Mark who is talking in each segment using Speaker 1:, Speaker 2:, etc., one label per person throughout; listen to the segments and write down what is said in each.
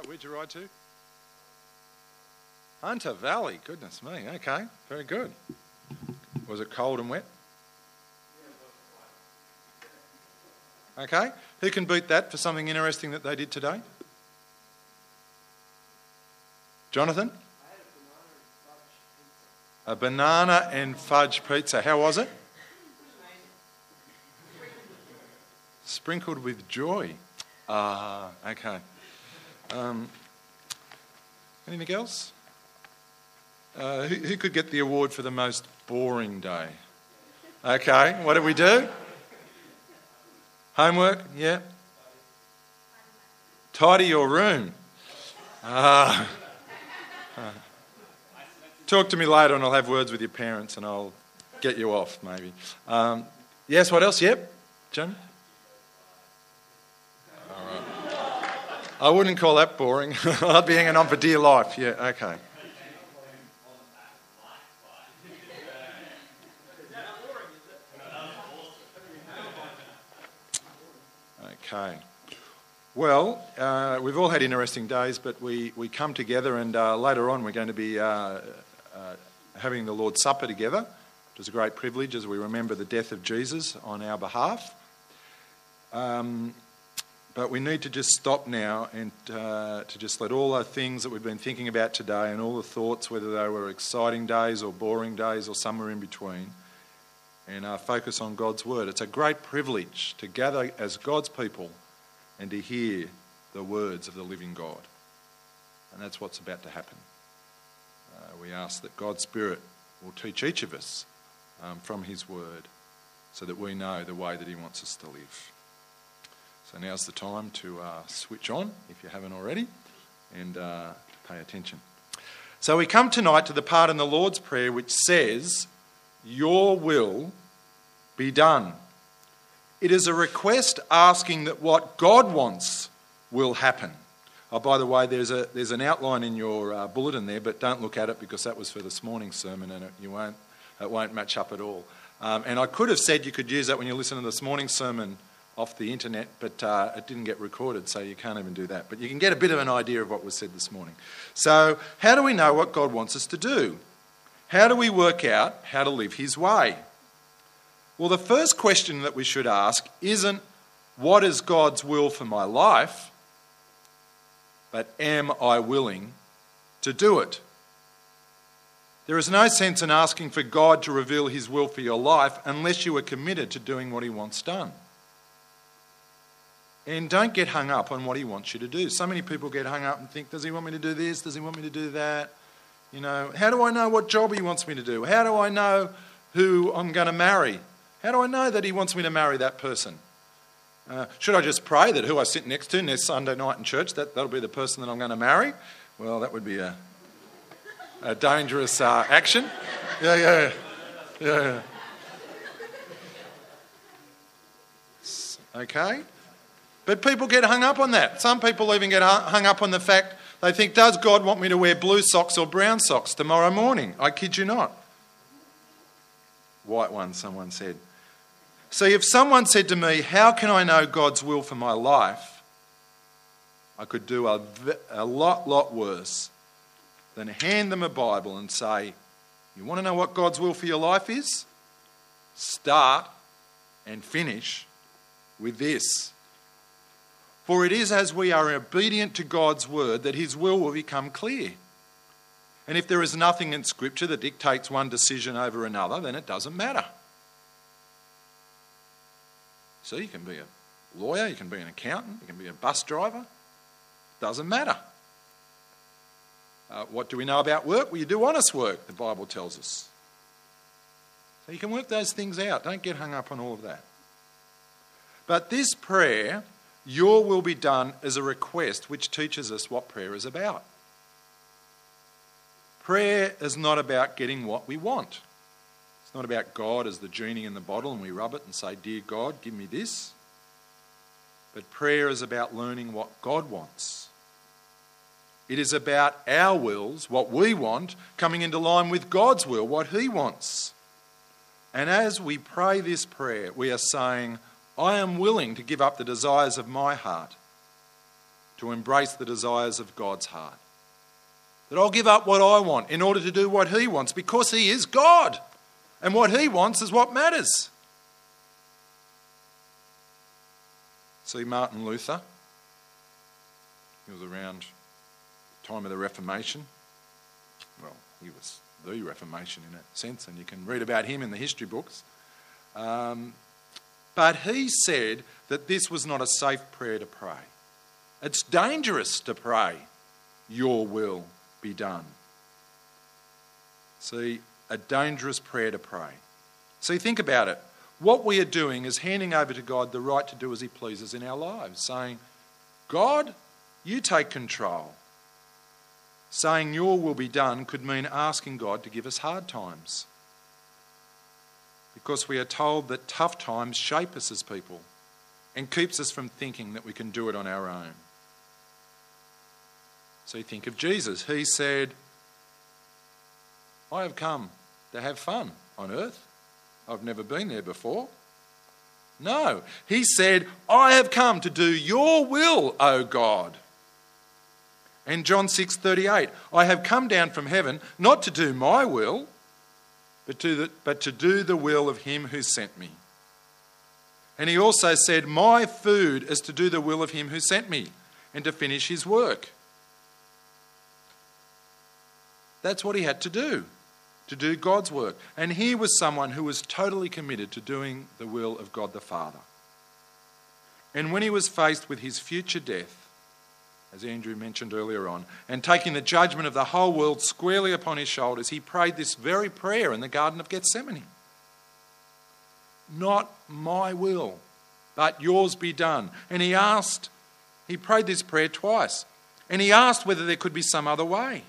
Speaker 1: Where'd you ride to? Hunter Valley. Goodness me. Okay, very good. Was it cold and wet? Okay. Who can beat that for something interesting that they did today? Jonathan? A banana and fudge pizza. How was it? Sprinkled with joy. Okay. Anything else? Who could get the award for the most boring day? Okay, what did we do? Homework? Yeah. Tidy your room. Talk to me later and I'll have words with your parents and I'll get you off maybe. Yes, what else? Yep. Jim? All right. I wouldn't call that boring. I'd be hanging on for dear life. Yeah, okay. Okay. Well, we've all had interesting days, but we come together and later on we're going to be having the Lord's Supper together, which is a great privilege as we remember the death of Jesus on our behalf. But we need to just stop now and to just let all the things that we've been thinking about today and all the thoughts, whether they were exciting days or boring days or somewhere in between, and focus on God's Word. It's a great privilege to gather as God's people and to hear the words of the living God. And that's what's about to happen. We ask that God's Spirit will teach each of us from His Word so that we know the way that He wants us to live. So now's the time to switch on, if you haven't already, and pay attention. So we come tonight to the part in the Lord's Prayer which says, "Your will be done." It is a request asking that what God wants will happen. Oh, by the way, there's an outline in your bulletin there, but don't look at it because that was for this morning's sermon and it won't match up at all. And I could have said you could use that when you listen to this morning's sermon off the internet, but it didn't get recorded, so you can't even do that. But you can get a bit of an idea of what was said this morning. So how do we know what God wants us to do? How do we work out how to live His way? Well, the first question that we should ask isn't, what is God's will for my life? But am I willing to do it? There is no sense in asking for God to reveal His will for your life unless you are committed to doing what He wants done. And don't get hung up on what He wants you to do. So many people get hung up and think, does He want me to do this? Does He want me to do that? You know, how do I know what job He wants me to do? How do I know who I'm going to marry? How do I know that He wants me to marry that person? Should I just pray that who I sit next to next Sunday night in church, that'll be the person that I'm going to marry? Well, that would be a dangerous action. Yeah. Okay. But people get hung up on that. Some people even get hung up on the fact, they think, does God want me to wear blue socks or brown socks tomorrow morning? I kid you not. White ones, someone said. See, if someone said to me, how can I know God's will for my life? I could do a lot worse than hand them a Bible and say, you want to know what God's will for your life is? Start and finish with this. For it is as we are obedient to God's word that His will become clear. And if there is nothing in Scripture that dictates one decision over another, then it doesn't matter. So you can be a lawyer, you can be an accountant, you can be a bus driver. Doesn't matter. What do we know about work? Well, you do honest work, the Bible tells us. So you can work those things out. Don't get hung up on all of that. But this prayer, your will be done, is a request which teaches us what prayer is about. Prayer is not about getting what we want. It's not about God as the genie in the bottle and we rub it and say, dear God, give me this. But prayer is about learning what God wants. It is about our wills, what we want, coming into line with God's will, what He wants. And as we pray this prayer, we are saying, I am willing to give up the desires of my heart to embrace the desires of God's heart. That I'll give up what I want in order to do what he wants, because he is God. And what he wants is what matters. See, Martin Luther, he was around the time of the Reformation. Well, he was the Reformation in a sense, and you can read about him in the history books. But he said that this was not a safe prayer to pray. It's dangerous to pray, your will be done. See, a dangerous prayer to pray. See, think about it. What we are doing is handing over to God the right to do as he pleases in our lives, saying, God, you take control. Saying your will be done could mean asking God to give us hard times, because we are told that tough times shape us as people and keeps us from thinking that we can do it on our own. So you think of Jesus. He said, I have come to have fun on earth. I've never been there before. No, he said, I have come to do your will, O God. And John 6:38, I have come down from heaven not to do my will, but to do the will of him who sent me. And he also said, my food is to do the will of him who sent me and to finish his work. That's what he had to do God's work. And he was someone who was totally committed to doing the will of God the Father. And when he was faced with his future death, as Andrew mentioned earlier on, and taking the judgment of the whole world squarely upon his shoulders, he prayed this very prayer in the Garden of Gethsemane. Not my will, but yours be done. And he prayed this prayer twice. And he asked whether there could be some other way.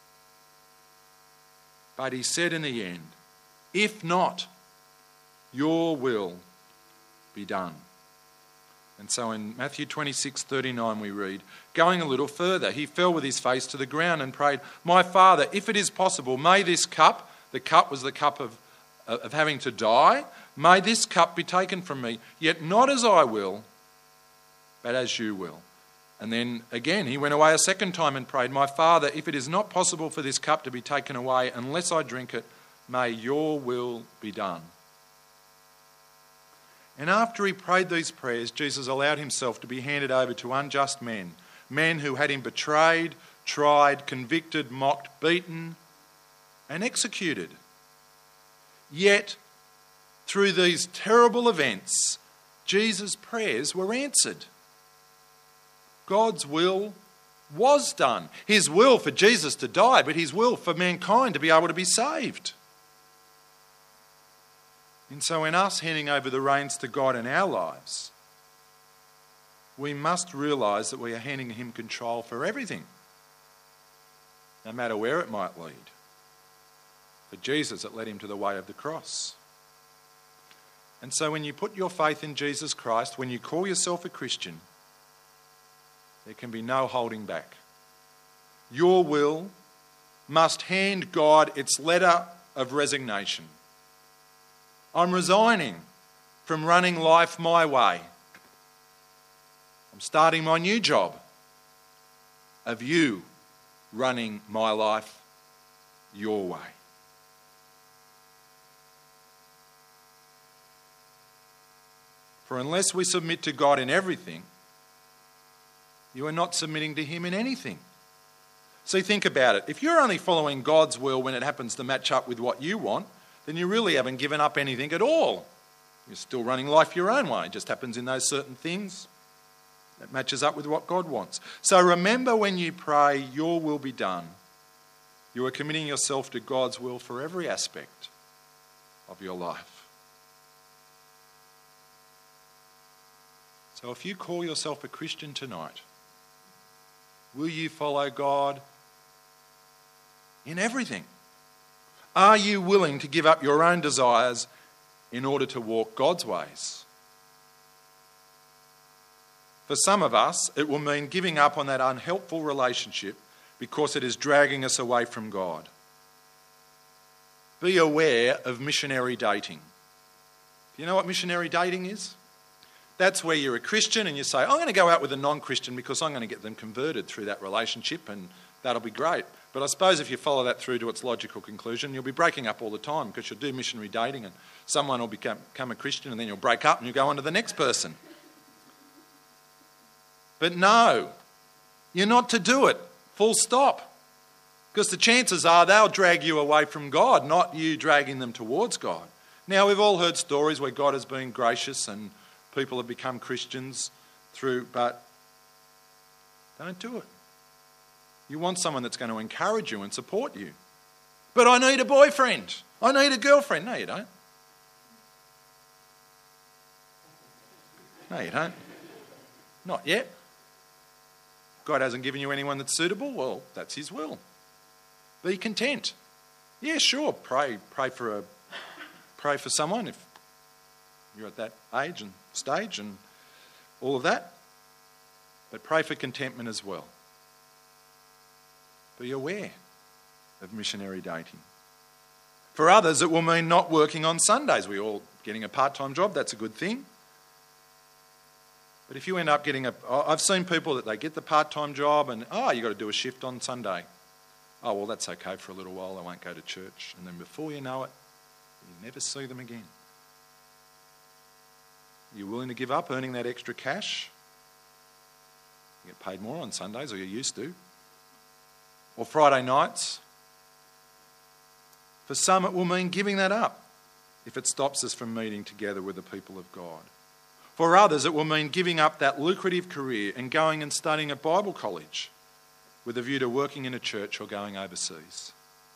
Speaker 1: But he said in the end, if not, your will be done. And so in Matthew 26:39 we read, going a little further, he fell with his face to the ground and prayed, my Father, if it is possible, may this cup, the cup was the cup of having to die, may this cup be taken from me, yet not as I will, but as you will. And then again, he went away a second time and prayed, my Father, if it is not possible for this cup to be taken away unless I drink it, may your will be done. And after he prayed these prayers, Jesus allowed himself to be handed over to unjust men who had him betrayed, tried, convicted, mocked, beaten, and executed. Yet, through these terrible events, Jesus' prayers were answered. God's will was done. His will for Jesus to die, but his will for mankind to be able to be saved. And so in us handing over the reins to God in our lives, we must realise that we are handing him control for everything, no matter where it might lead. For Jesus, it led him to the way of the cross. And so when you put your faith in Jesus Christ, when you call yourself a Christian, there can be no holding back. Your will must hand God its letter of resignation. I'm resigning from running life my way. I'm starting my new job of you running my life your way. For unless we submit to God in everything, you are not submitting to him in anything. So think about it. If you're only following God's will when it happens to match up with what you want, then you really haven't given up anything at all. You're still running life your own way. It just happens in those certain things that matches up with what God wants. So remember, when you pray, your will be done, you are committing yourself to God's will for every aspect of your life. So if you call yourself a Christian tonight, will you follow God in everything? Are you willing to give up your own desires in order to walk God's ways? For some of us, it will mean giving up on that unhelpful relationship because it is dragging us away from God. Be aware of missionary dating. Do you know what missionary dating is? that's where you're a Christian and you say, I'm going to go out with a non-Christian because I'm going to get them converted through that relationship and that'll be great. But I suppose if you follow that through to its logical conclusion, you'll be breaking up all the time because you'll do missionary dating and someone will become a Christian and then you'll break up and you go on to the next person. But no, you're not to do it, full stop. Because the chances are they'll drag you away from God, not you dragging them towards God. Now, we've all heard stories where God has been gracious and people have become Christians but don't do it. You want someone that's going to encourage you and support you. But I need a boyfriend. I need a girlfriend. No, you don't. No, you don't. Not yet. God hasn't given you anyone that's suitable. Well, that's his will. Be content. Yeah, sure. Pray for someone if you're at that age and stage and all of that. But pray for contentment as well. Be aware of missionary dating. For others, it will mean not working on Sundays. We're all getting a part-time job. That's a good thing. But if you end up I've seen people that they get the part-time job and, you've got to do a shift on Sunday. Oh, well, that's okay for a little while. They won't go to church. And then before you know it, you never see them again. You're willing to give up earning that extra cash? You get paid more on Sundays, or you used to. Or Friday nights. For some, it will mean giving that up if it stops us from meeting together with the people of God. For others, it will mean giving up that lucrative career and going and studying at Bible college with a view to working in a church or going overseas.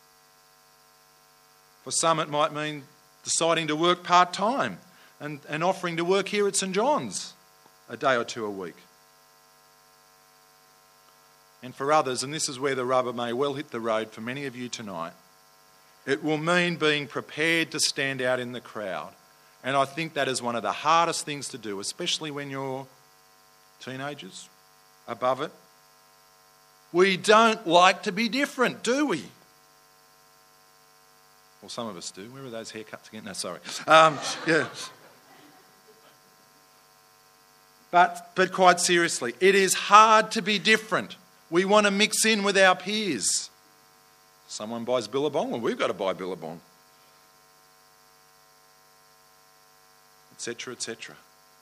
Speaker 1: For some, it might mean deciding to work part-time and offering to work here at St John's a day or two a week. And for others, and this is where the rubber may well hit the road for many of you tonight, it will mean being prepared to stand out in the crowd. And I think that is one of the hardest things to do, especially when you're teenagers, above it. We don't like to be different, do we? Well, some of us do. Where are those haircuts again? No, sorry. Yeah. But quite seriously, it is hard to be different. We want to mix in with our peers. Someone buys Billabong, well, we've got to buy Billabong. Etc., etc.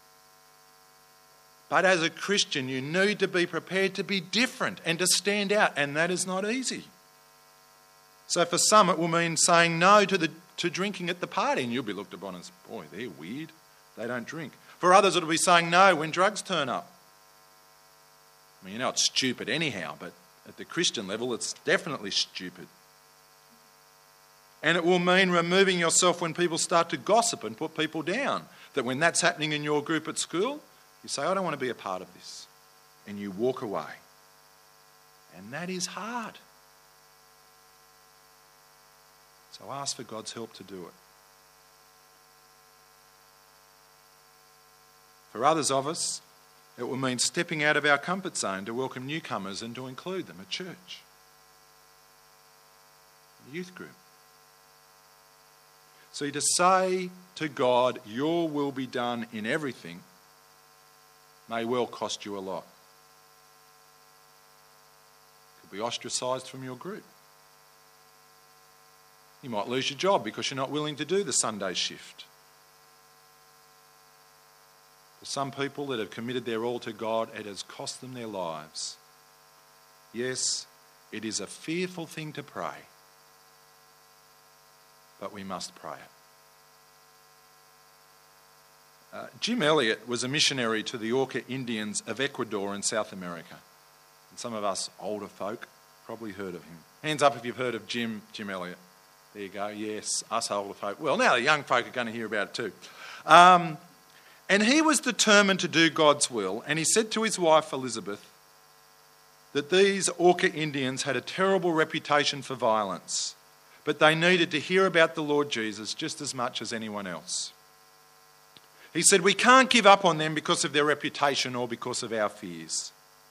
Speaker 1: But as a Christian, you need to be prepared to be different and to stand out, and that is not easy. So for some, it will mean saying no to drinking at the party, and you'll be looked upon as, boy, they're weird. They don't drink. For others, it'll be saying no when drugs turn up. I mean, it's stupid anyhow, but at the Christian level, it's definitely stupid. And it will mean removing yourself when people start to gossip and put people down. That when that's happening in your group at school, you say, I don't want to be a part of this. And you walk away. And that is hard. So ask for God's help to do it. For others of us, it will mean stepping out of our comfort zone to welcome newcomers and to include them at church, a youth group. See, to say to God, your will be done in everything, may well cost you a lot. You could be ostracised from your group. You might lose your job because you're not willing to do the Sunday shift. For some people that have committed their all to God, it has cost them their lives. Yes, it is a fearful thing to pray, but we must pray it. Jim Elliot was a missionary to the Auca Indians of Ecuador in South America. And some of us older folk probably heard of him. Hands up if you've heard of Jim Elliot. There you go, yes, us older folk. Well, now the young folk are going to hear about it too. And he was determined to do God's will, and he said to his wife Elizabeth that these Auca Indians had a terrible reputation for violence, but they needed to hear about the Lord Jesus just as much as anyone else. He said, we can't give up on them because of their reputation or because of our fears.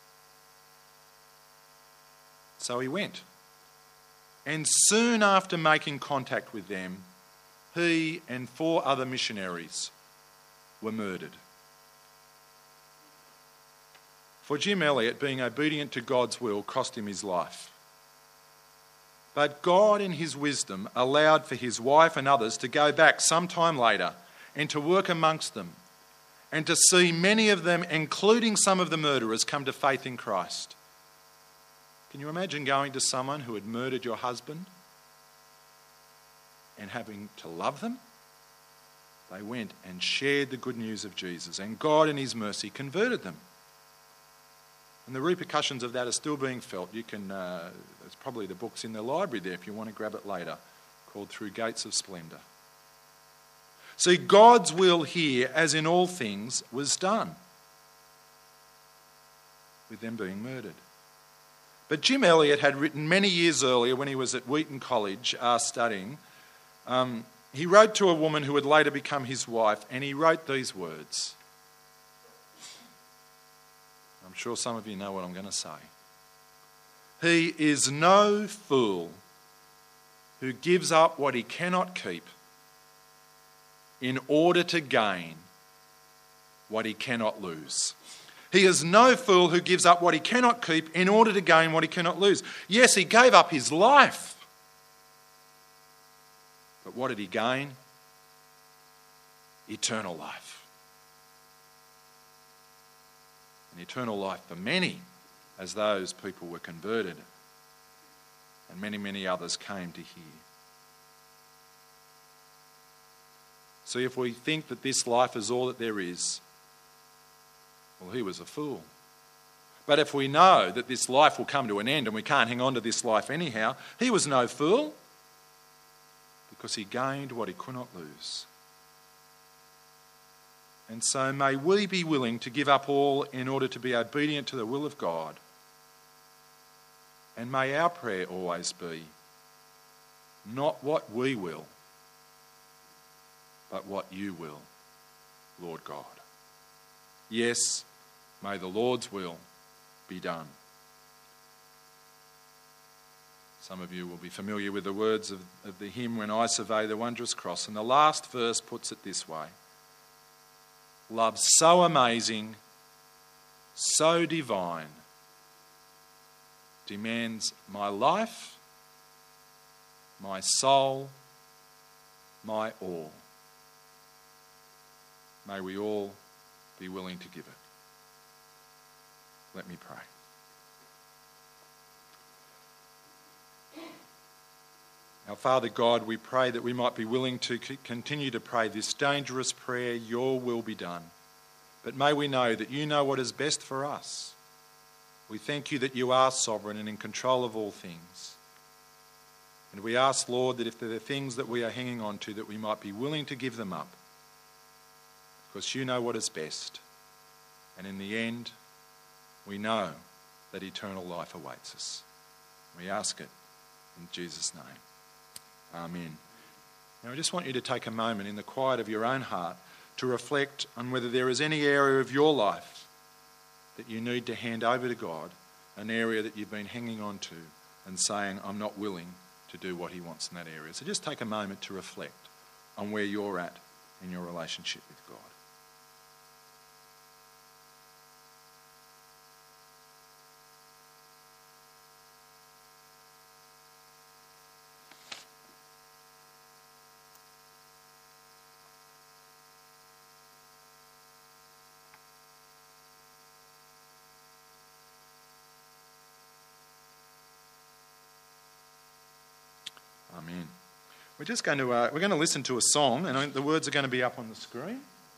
Speaker 1: So he went. And soon after making contact with them, he and 4 other missionaries were murdered. For Jim Elliot, being obedient to God's will cost him his life. But God in his wisdom allowed for his wife and others to go back some time later and to work amongst them and to see many of them, including some of the murderers, come to faith in Christ. Can you imagine going to someone who had murdered your husband and having to love them? They went and shared the good news of Jesus, and God in his mercy converted them. And the repercussions of that are still being felt. You can, there's probably the books in the library there if you want to grab it later, called Through Gates of Splendour. See, God's will here, as in all things, was done with them being murdered. But Jim Elliot had written many years earlier, when he was at Wheaton College studying, he wrote to a woman who would later become his wife, and he wrote these words. I'm sure some of you know what I'm going to say. He is no fool who gives up what he cannot keep in order to gain what he cannot lose. He is no fool who gives up what he cannot keep in order to gain what he cannot lose. Yes, he gave up his life. But what did he gain? Eternal life. And eternal life for many, as those people were converted. And many, many others came to hear. So if we think that this life is all that there is, well, he was a fool. But if we know that this life will come to an end and we can't hang on to this life anyhow, he was no fool, because he gained what he could not lose. And so may we be willing to give up all in order to be obedient to the will of God. And may our prayer always be, not what we will, but what you will, Lord God. Yes, may the Lord's will be done. Some of you will be familiar with the words of the hymn, When I Survey the Wondrous Cross. And the last verse puts it this way. Love so amazing, so divine, demands my life, my soul, my all. May we all be willing to give it. Let me pray. Our Father God, we pray that we might be willing to continue to pray this dangerous prayer, your will be done. But may we know that you know what is best for us. We thank you that you are sovereign and in control of all things. And we ask, Lord, that if there are things that we are hanging on to, that we might be willing to give them up. Because you know what is best. And in the end, we know that eternal life awaits us. We ask it in Jesus' name. Amen. Now I just want you to take a moment in the quiet of your own heart to reflect on whether there is any area of your life that you need to hand over to God, an area that you've been hanging on to and saying, I'm not willing to do what he wants in that area. So just take a moment to reflect on where you're at in your relationship with God. Amen. We're just going to listen to a song, and the words are going to be up on the screen.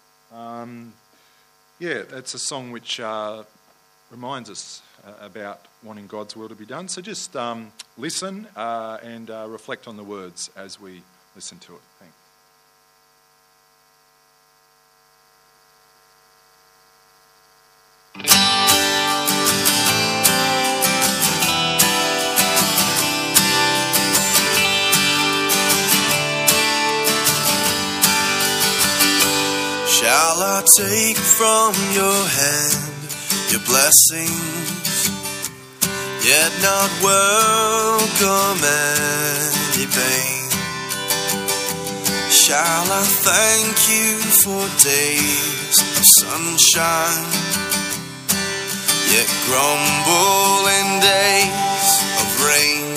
Speaker 1: It's a song which reminds us about wanting God's will to be done. So just listen and reflect on the words as we listen to it. Thanks.
Speaker 2: Shall I take from your hand your blessings, yet not welcome any pain? Shall I thank you for days of sunshine, yet grumble in days of rain.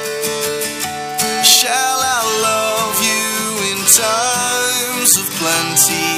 Speaker 2: Shall I love you in times of plenty,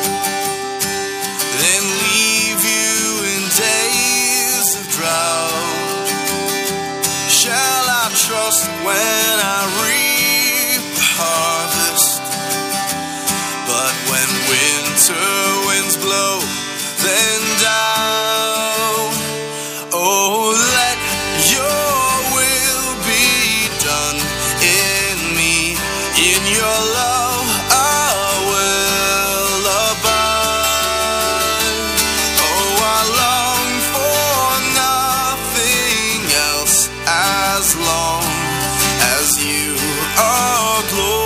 Speaker 2: then leave you in days of drought? Shall I trust when I reap the harvest, but when winter winds blow, then doubt? Oh, let your will be done in me. In your love I will abide. Oh, I long for nothing else as long as you are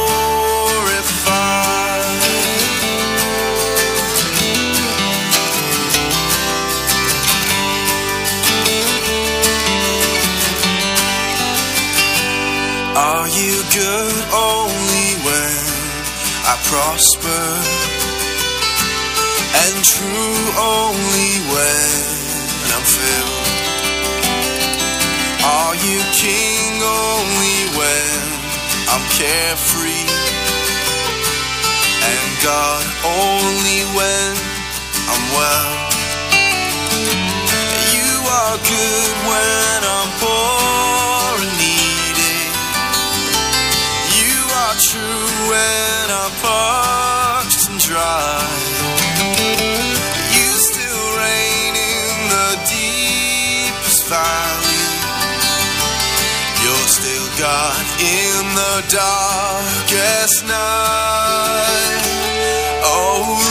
Speaker 2: glorified. Are you good only when I prosper, and true only when I'm filled? Are you king only when I'm carefree, and God only when I'm well? You are good when I'm poor and needy. You are true when I'm parched and dry. You still reign in the deepest valley. You're still God in the darkest night. Oh,